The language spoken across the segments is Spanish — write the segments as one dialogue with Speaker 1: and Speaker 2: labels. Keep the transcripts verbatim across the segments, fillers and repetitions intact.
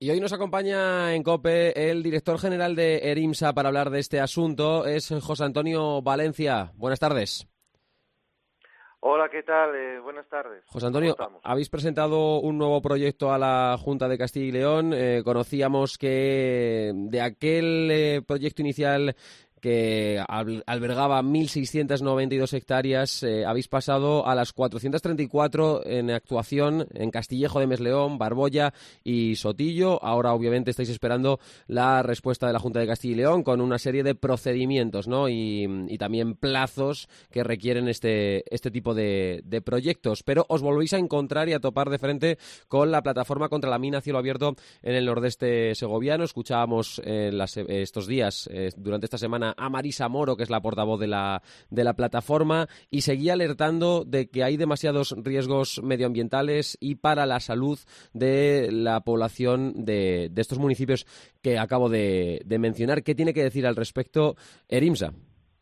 Speaker 1: Y hoy nos acompaña en COPE el director general de ERIMSA para hablar de este asunto. Es José Antonio Valencia. Buenas tardes.
Speaker 2: Hola, ¿qué tal? Eh, buenas tardes.
Speaker 1: José Antonio, habéis presentado un nuevo proyecto a la Junta de Castilla y León. Eh, conocíamos que de aquel eh, proyecto inicial que albergaba mil seiscientas noventa y dos hectáreas, eh, habéis pasado a las cuatrocientas treinta y cuatro en actuación en Castillejo de Mesleón, Barboya y Sotillo. Ahora, obviamente, estáis esperando la respuesta de la Junta de Castilla y León con una serie de procedimientos, ¿no? y, y también plazos que requieren este, este tipo de, de proyectos. Pero os volvéis a encontrar y a topar de frente con la plataforma contra la mina a cielo abierto en el nordeste segoviano. Escuchábamos eh, las, eh, estos días, eh, durante esta semana, a Marisa Moro, que es la portavoz de la, de la plataforma, y seguía alertando de que hay demasiados riesgos medioambientales y para la salud de la población de, de estos municipios que acabo de, de mencionar. ¿Qué tiene que decir al respecto ERIMSA?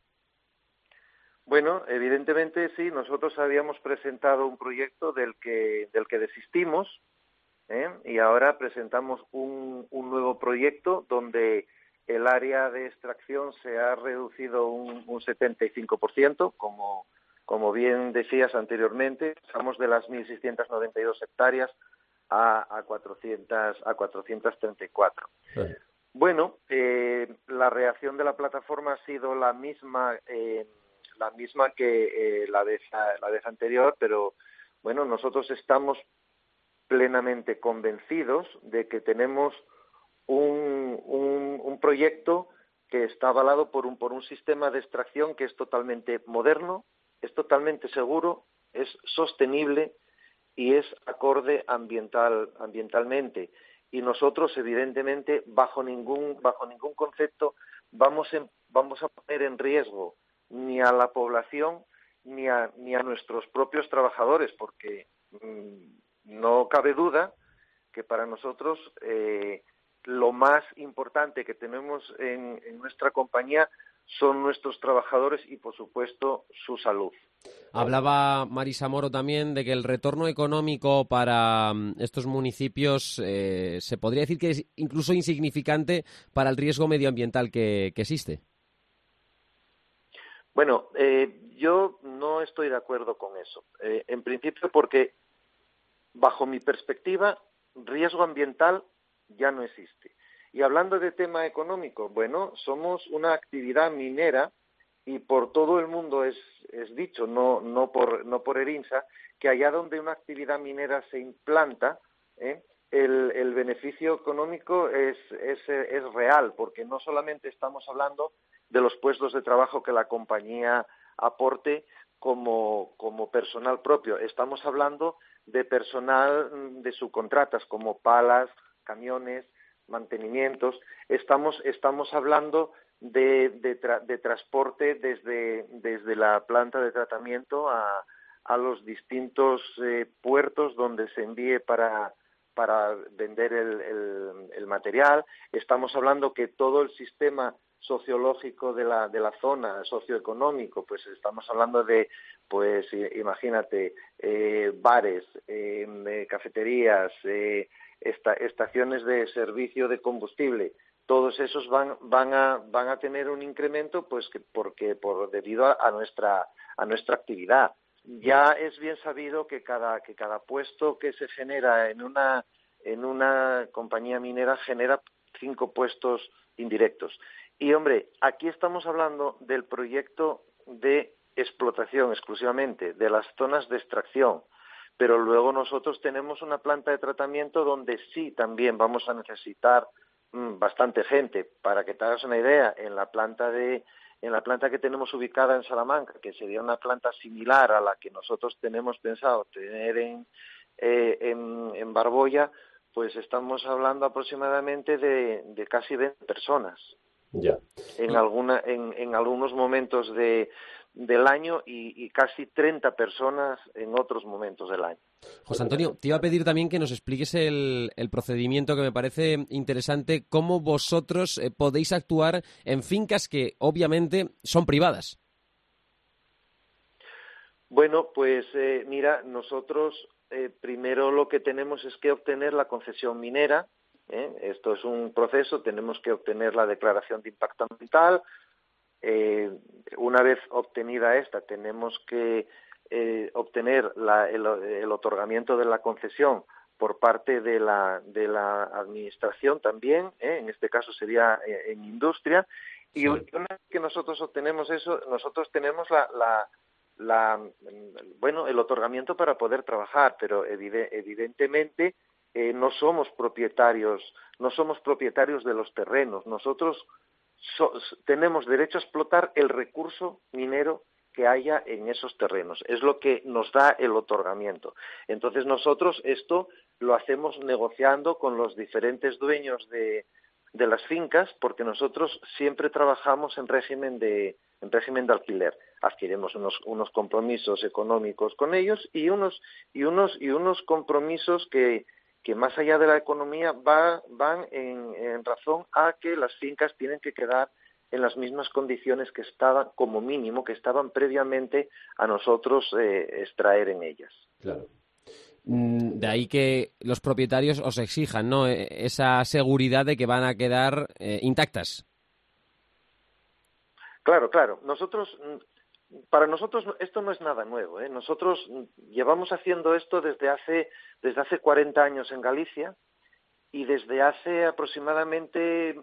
Speaker 2: Bueno, evidentemente sí, nosotros habíamos presentado un proyecto del que, del que desistimos, ¿eh? Y ahora presentamos un, un nuevo proyecto donde el área de extracción se ha reducido un, un setenta y cinco por ciento, como, como bien decías anteriormente, pasamos de las mil seiscientas noventa y dos hectáreas a, a, cuatrocientas, a cuatrocientas treinta y cuatro. Sí. Bueno, eh, la reacción de la plataforma ha sido la misma, eh, la misma que eh, la vez, la vez anterior, pero bueno, nosotros estamos plenamente convencidos de que tenemos un, un, un proyecto que está avalado por un, por un sistema de extracción que es totalmente moderno, es totalmente seguro, es sostenible y es acorde ambiental, ambientalmente. Y nosotros, evidentemente, bajo ningún, bajo ningún concepto vamos, en, vamos a poner en riesgo ni a la población ni a, ni a nuestros propios trabajadores, porque mmm, no cabe duda que para nosotros eh, lo más importante que tenemos en, en nuestra compañía son nuestros trabajadores y, por supuesto, su salud.
Speaker 1: Hablaba Marisa Moro también de que el retorno económico para estos municipios eh, se podría decir que es incluso insignificante para el riesgo medioambiental que, que existe.
Speaker 2: Bueno, eh, yo no estoy de acuerdo con eso. Eh, en principio porque, bajo mi perspectiva, riesgo ambiental ya no existe. Y hablando de tema económico, bueno, somos una actividad minera y por todo el mundo es, es dicho, no, no, por, no por ERIMSA, que allá donde una actividad minera se implanta, ¿eh? el, el beneficio económico es, es, es real, porque no solamente estamos hablando de los puestos de trabajo que la compañía aporte como, como personal propio, estamos hablando de personal de subcontratas como palas, camiones, mantenimientos. Estamos, estamos hablando de, de, tra, de transporte desde, desde la planta de tratamiento a, a los distintos eh, puertos donde se envíe para, para vender el, el, el material. Estamos hablando que todo el sistema sociológico de la, de la zona, socioeconómico, pues estamos hablando de, pues imagínate, eh, bares, eh, cafeterías, eh, esta, estaciones de servicio de combustible, todos esos van, van, a, van a tener un incremento, pues que, porque por debido a, a nuestra a nuestra actividad. Ya es bien sabido que cada que cada puesto que se genera en una en una compañía minera genera cinco puestos indirectos. Y, hombre, aquí estamos hablando del proyecto de explotación exclusivamente, de las zonas de extracción, pero luego nosotros tenemos una planta de tratamiento donde sí también vamos a necesitar mmm, bastante gente. Para que te hagas una idea, en la planta de en la planta que tenemos ubicada en Salamanca, que sería una planta similar a la que nosotros tenemos pensado tener en, eh, en, en Barboya, pues estamos hablando aproximadamente de, de casi veinte personas.
Speaker 1: Ya.
Speaker 2: En,
Speaker 1: Y...
Speaker 2: alguna, en, en algunos momentos de, del año y, y casi treinta personas en otros momentos del año.
Speaker 1: José Antonio, te iba a pedir también que nos expliques el, el procedimiento que me parece interesante, cómo vosotros eh, podéis actuar en fincas que obviamente son privadas.
Speaker 2: Bueno, pues eh, mira, nosotros eh, primero lo que tenemos es que obtener la concesión minera, ¿eh? Esto es un proceso, tenemos que obtener la declaración de impacto ambiental. Eh, una vez obtenida esta, tenemos que eh, obtener la, el, el otorgamiento de la concesión por parte de la, de la administración también, ¿eh? En este caso sería eh, en industria, y sí. Una vez que nosotros obtenemos eso, nosotros tenemos la, la, la bueno, el otorgamiento para poder trabajar, pero evide, evidentemente eh, no somos propietarios, no somos propietarios de los terrenos, nosotros so, tenemos derecho a explotar el recurso minero que haya en esos terrenos, es lo que nos da el otorgamiento. Entonces nosotros esto lo hacemos negociando con los diferentes dueños de, de las fincas, porque nosotros siempre trabajamos en régimen de, en régimen de alquiler. Adquirimos unos, unos compromisos económicos con ellos y unos, y unos, y unos compromisos que, que más allá de la economía va, van en, en razón a que las fincas tienen que quedar en las mismas condiciones que estaban, como mínimo, que estaban previamente a nosotros eh, extraer en ellas.
Speaker 1: Claro. De ahí que los propietarios os exijan, ¿no?, esa seguridad de que van a quedar eh, intactas.
Speaker 2: Claro, claro. Nosotros, para nosotros esto no es nada nuevo, ¿eh? Nosotros llevamos haciendo esto desde hace desde hace cuarenta años en Galicia y desde hace aproximadamente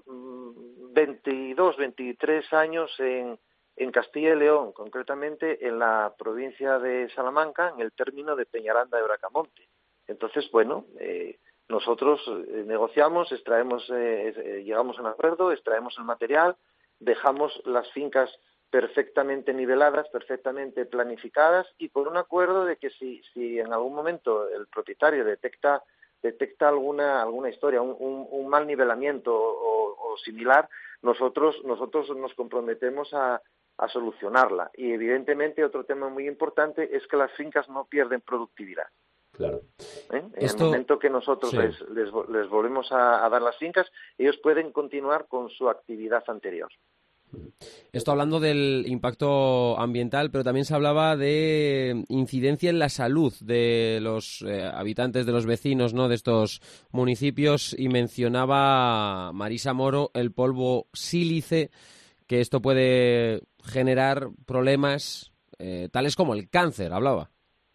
Speaker 2: veintidós, veintitrés años en en Castilla y León, concretamente en la provincia de Salamanca, en el término de Peñaranda de Bracamonte. Entonces, bueno, eh, nosotros eh, negociamos, extraemos, eh, eh, llegamos a un acuerdo, extraemos el material, dejamos las fincas perfectamente niveladas, perfectamente planificadas y por un acuerdo de que si, si en algún momento el propietario detecta detecta alguna alguna historia, un, un, un mal nivelamiento o, o similar, nosotros nosotros nos comprometemos a a solucionarla. Y evidentemente otro tema muy importante es que las fincas no pierden productividad.
Speaker 1: Claro.
Speaker 2: ¿Eh? En
Speaker 1: Esto...
Speaker 2: el momento que nosotros sí. les, les, les volvemos a, a dar las fincas, ellos pueden continuar con su actividad anterior.
Speaker 1: Esto hablando del impacto ambiental, pero también se hablaba de incidencia en la salud de los eh, habitantes, de los vecinos, ¿no?, de estos municipios, y mencionaba Marisa Moro el polvo sílice, que esto puede generar problemas eh, tales como el cáncer, hablaba.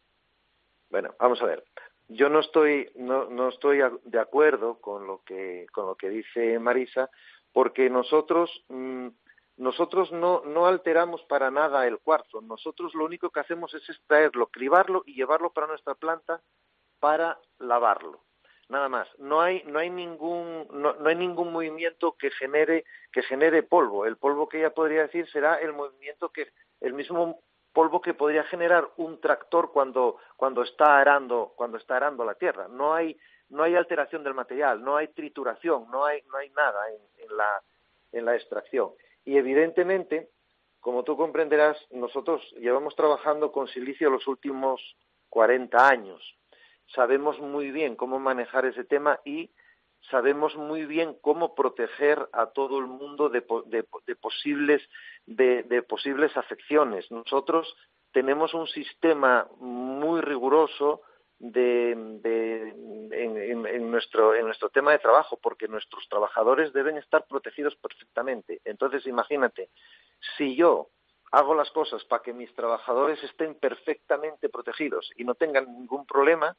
Speaker 2: Bueno, vamos a ver. Yo no estoy no, no estoy de acuerdo con lo que con lo que dice Marisa, porque nosotros mmm, nosotros no no alteramos para nada el cuarzo. Nosotros lo único que hacemos es extraerlo, cribarlo y llevarlo para nuestra planta para lavarlo. Nada más. No hay no hay ningún no, no hay ningún movimiento que genere que genere polvo. El polvo que ella podría decir será el movimiento que el mismo polvo que podría generar un tractor cuando cuando está arando cuando está arando la tierra. No hay no hay alteración del material, no hay trituración, no hay no hay nada en, en la en la extracción. Y evidentemente, como tú comprenderás, nosotros llevamos trabajando con silicio los últimos cuarenta años. Sabemos muy bien cómo manejar ese tema y sabemos muy bien cómo proteger a todo el mundo de, de, de posibles de, de posibles afecciones. Nosotros tenemos un sistema muy riguroso de, de en, en, en nuestro en nuestro tema de trabajo, porque nuestros trabajadores deben estar protegidos perfectamente. Entonces, imagínate, si yo hago las cosas para que mis trabajadores estén perfectamente protegidos y no tengan ningún problema,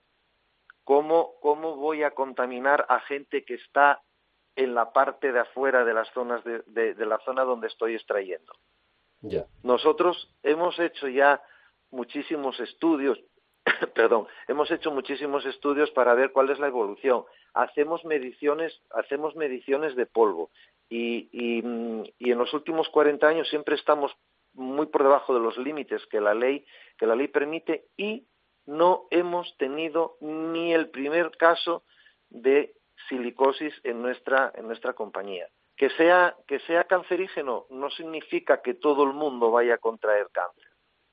Speaker 2: ¿Cómo, ¿Cómo voy a contaminar a gente que está en la parte de afuera de las zonas de, de, de la zona donde estoy extrayendo?
Speaker 1: Yeah.
Speaker 2: Nosotros hemos hecho ya muchísimos estudios, perdón, hemos hecho muchísimos estudios para ver cuál es la evolución. Hacemos mediciones, hacemos mediciones de polvo y, y, y en los últimos cuarenta años siempre estamos muy por debajo de los límites que la ley que la ley permite y no hemos tenido ni el primer caso de silicosis en nuestra en nuestra compañía. Que sea que sea cancerígeno no significa que todo el mundo vaya a contraer cáncer.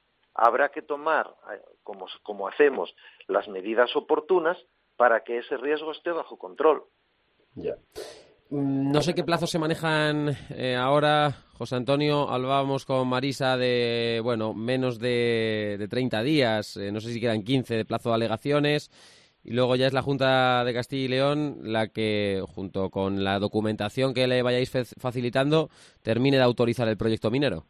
Speaker 2: Habrá que tomar, como como hacemos, las medidas oportunas para que ese riesgo esté bajo control.
Speaker 1: Ya. No sé qué plazos se manejan eh, ahora, José Antonio. Hablábamos con Marisa de, bueno, menos de, de treinta días, eh, no sé si quedan quince de plazo de alegaciones. y luego ya es la Junta de Castilla y León la que, junto con la documentación que le vayáis facilitando, termine de autorizar el proyecto minero.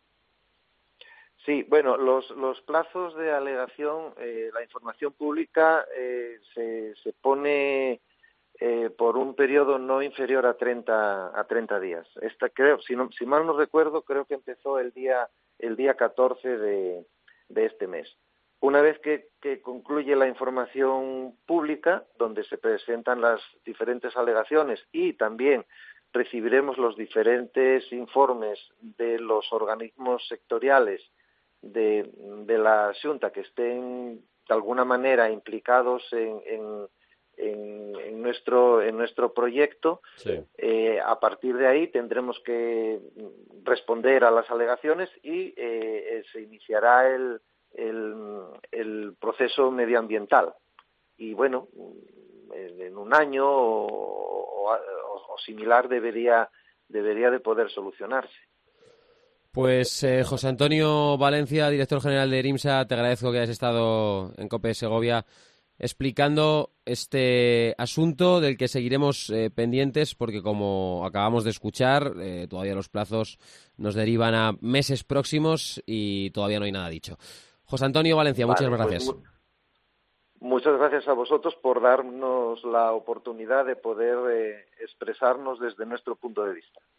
Speaker 2: Sí, bueno, los, los plazos de alegación, eh, la información pública eh, se, se pone eh, por un periodo no inferior a treinta, a treinta días. Esta creo, si, no, si mal no recuerdo, creo que empezó el día el día catorce de, de este mes. Una vez que, que concluye la información pública, donde se presentan las diferentes alegaciones y también recibiremos los diferentes informes de los organismos sectoriales de, de la Xunta que estén de alguna manera implicados en, en, en, en nuestro en nuestro proyecto, sí. eh, a partir de ahí tendremos que responder a las alegaciones y eh, se iniciará el, el, el proceso medioambiental. Y bueno, en un año o, o, o similar debería debería de poder solucionarse.
Speaker 1: Pues eh, José Antonio Valencia, director general de ERIMSA, te agradezco que hayas estado en COPE Segovia explicando este asunto del que seguiremos eh, pendientes porque, como acabamos de escuchar, eh, todavía los plazos nos derivan a meses próximos y todavía no hay nada dicho. José Antonio Valencia, vale, muchas gracias.
Speaker 2: Pues, muchas gracias a vosotros por darnos la oportunidad de poder eh, expresarnos desde nuestro punto de vista.